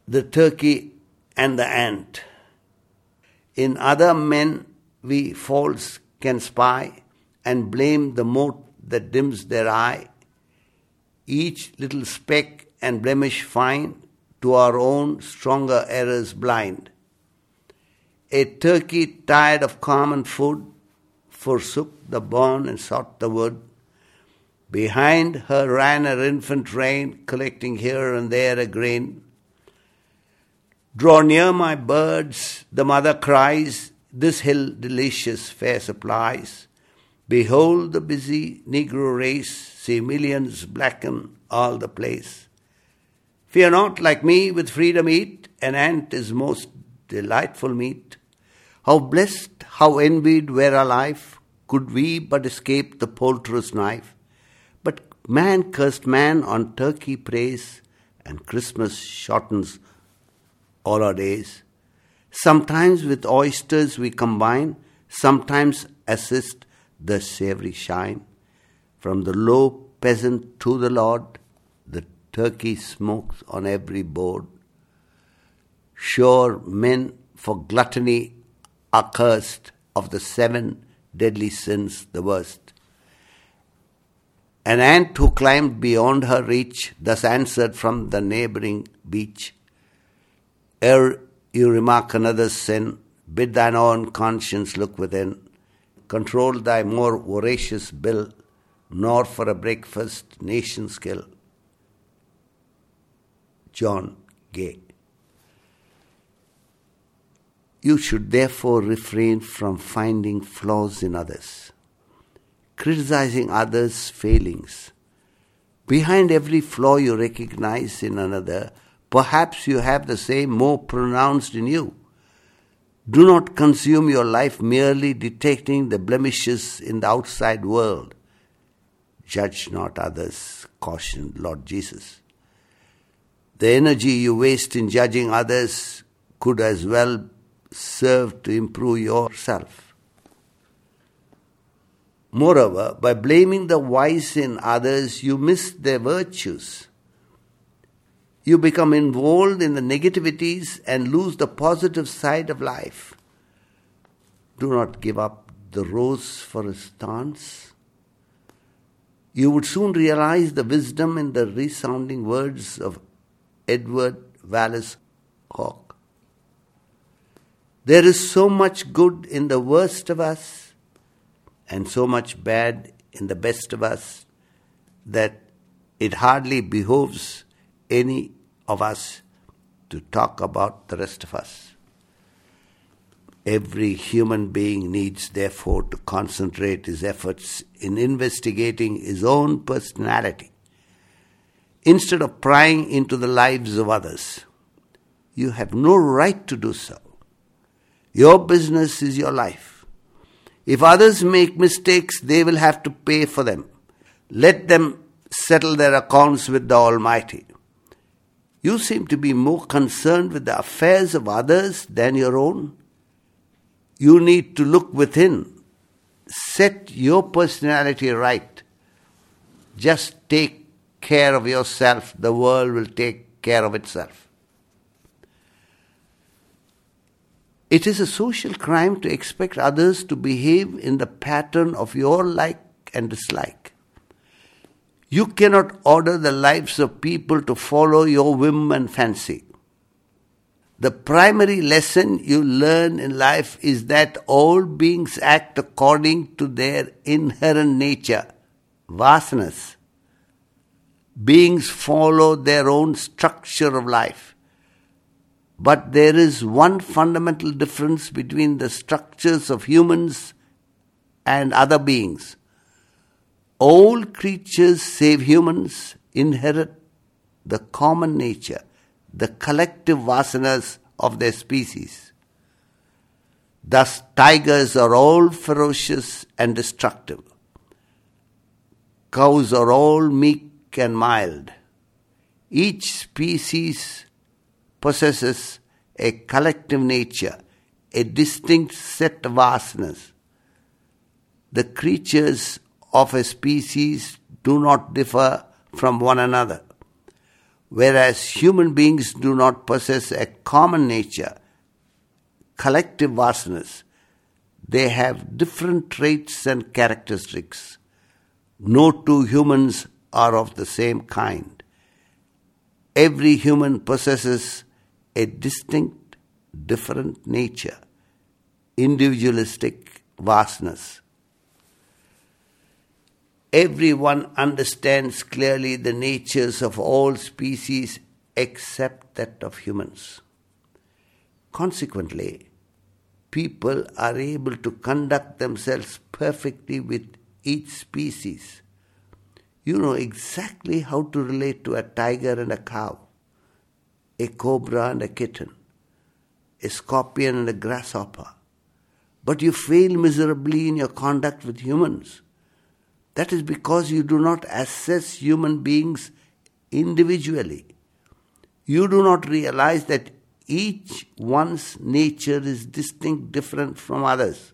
the turkey and the ant. In other men we faults can spy, and blame the mote that dims their eye. Each little speck and blemish find, to our own stronger errors blind. A turkey tired of common food forsook the barn and sought the wood. Behind her ran her infant rein, collecting here and there a grain. Draw near, my birds, the mother cries, this hill delicious fare supplies. Behold the busy Negro race, see millions blacken all the place. Fear not, like me, with freedom eat, an ant is most delightful meat. How blessed, how envied were our life, could we but escape the poulterer's knife. But man cursed man on turkey preys, and Christmas shortens all our days. Sometimes with oysters we combine, sometimes assist the savory shine. From the low peasant to the lord, the turkey smokes on every board. Sure, men for gluttony are cursed, of the 7 deadly sins the worst. An ant who climbed beyond her reach thus answered from the neighbouring beech, ere you remark another's sin, bid thine own conscience look within. Control thy more voracious bill, nor for a breakfast nation's kill. John Gay. You should therefore refrain from finding flaws in others, criticizing others' failings. Behind every flaw you recognize in another, perhaps you have the same more pronounced in you. Do not consume your life merely detecting the blemishes in the outside world. Judge not others, cautioned Lord Jesus. The energy you waste in judging others could as well serve to improve yourself. Moreover, by blaming the wise in others, you miss their virtues. You become involved in the negativities and lose the positive side of life. Do not give up the rose for a stance. You would soon realize the wisdom in the resounding words of Edward Wallace Hawke. There is so much good in the worst of us and so much bad in the best of us that it hardly behoves any of us to talk about the rest of us. Every human being needs, therefore, to concentrate his efforts in investigating his own personality instead of prying into the lives of others. You have no right to do so. Your business is your life. If others make mistakes, they will have to pay for them. Let them settle their accounts with the Almighty. You seem to be more concerned with the affairs of others than your own. You need to look within. Set your personality right. Just take care of yourself. The world will take care of itself. It is a social crime to expect others to behave in the pattern of your like and dislike. You cannot order the lives of people to follow your whim and fancy. The primary lesson you learn in life is that all beings act according to their inherent nature, vasanas. Beings follow their own structure of life. But there is one fundamental difference between the structures of humans and other beings. All creatures save humans inherit the common nature, the collective vasanas of their species. Thus, tigers are all ferocious and destructive. Cows are all meek and mild. Each species possesses a collective nature, a distinct set of vasanas. The creatures of a species do not differ from one another. whereas human beings do not possess a common nature, collective vasanas. They have different traits and characteristics. No two humans are of the same kind. Every human possesses a distinct, different nature, individualistic vasanas. Everyone understands clearly the natures of all species except that of humans. Consequently, people are able to conduct themselves perfectly with each species. You know exactly how to relate to a tiger and a cow, a cobra and a kitten, a scorpion and a grasshopper. But you fail miserably in your conduct with humans. That is because you do not assess human beings individually. You do not realize that each one's nature is distinct, different from others.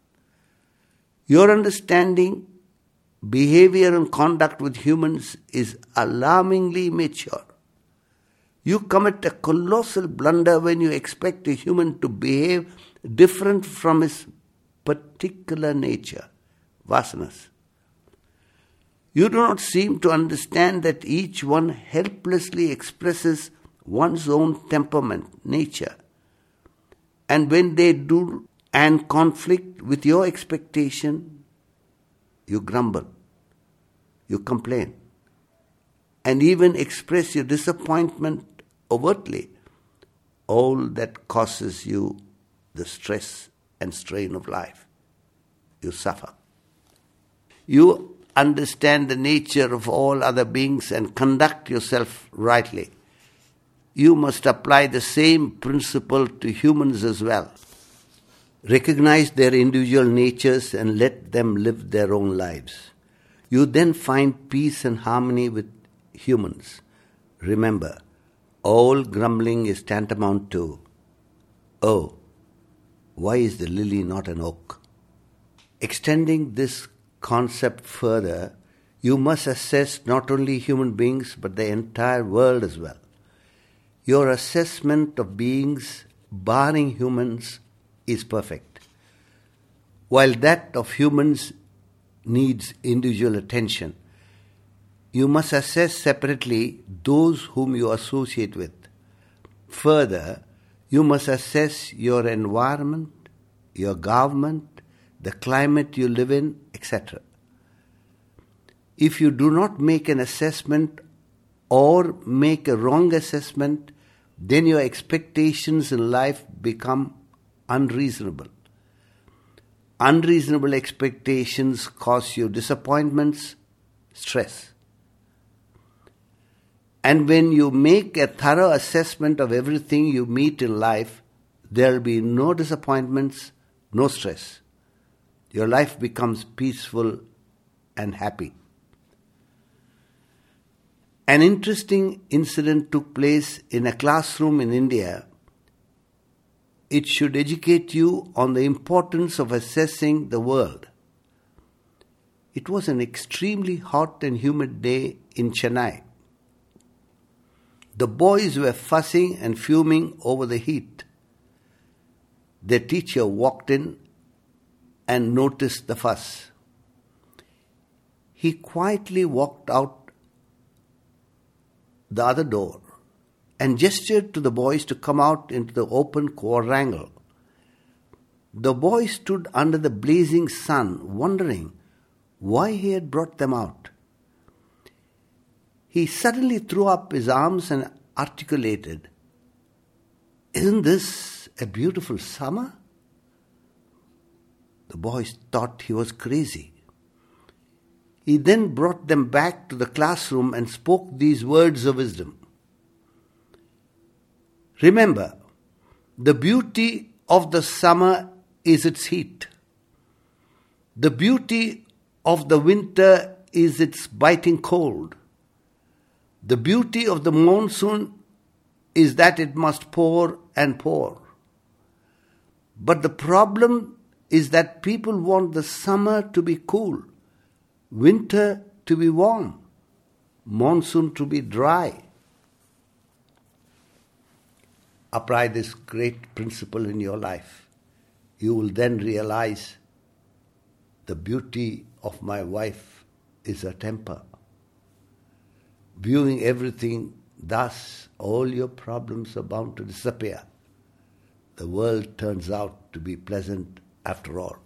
Your understanding, behavior and conduct with humans is alarmingly immature. You commit a colossal blunder when you expect a human to behave different from his particular nature, vasanas. You do not seem to understand that each one helplessly expresses one's own temperament, nature. And when they do and conflict with your expectation, you grumble, you complain, and even express your disappointment overtly. All that causes you the stress and strain of life. You suffer. You understand the nature of all other beings and conduct yourself rightly. You must apply the same principle to humans as well. Recognize their individual natures and let them live their own lives. You then find peace and harmony with humans. Remember, all grumbling is tantamount to, "Oh, why is the lily not an oak?" Extending this concept further, you must assess not only human beings but the entire world as well. Your assessment of beings, barring humans, is perfect, while that of humans needs individual attention. You must assess separately those whom you associate with. Further, you must assess your environment, your government, the climate you live in, etc. If you do not make an assessment or make a wrong assessment, then your expectations in life become unreasonable. Unreasonable expectations cause you disappointments, stress. And when you make a thorough assessment of everything you meet in life, there will be no disappointments, no stress. Your life becomes peaceful and happy. An interesting incident took place in a classroom in India. It should educate you on the importance of assessing the world. It was an extremely hot and humid day in Chennai. The boys were fussing and fuming over the heat. Their teacher walked in and noticed the fuss. He quietly walked out the other door and gestured to the boys to come out into the open quadrangle. The boys stood under the blazing sun, wondering why he had brought them out. He suddenly threw up his arms and articulated, "Isn't this a beautiful summer?" The boys thought he was crazy. He then brought them back to the classroom and spoke these words of wisdom. "Remember, the beauty of the summer is its heat. The beauty of the winter is its biting cold. The beauty of the monsoon is that it must pour and pour. But the problem is that people want the summer to be cool, winter to be warm, monsoon to be dry. apply this great principle in your life, you will then realize the beauty of my wife is her temper. Viewing everything thus, all your problems are bound to disappear. The world turns out to be pleasant after all.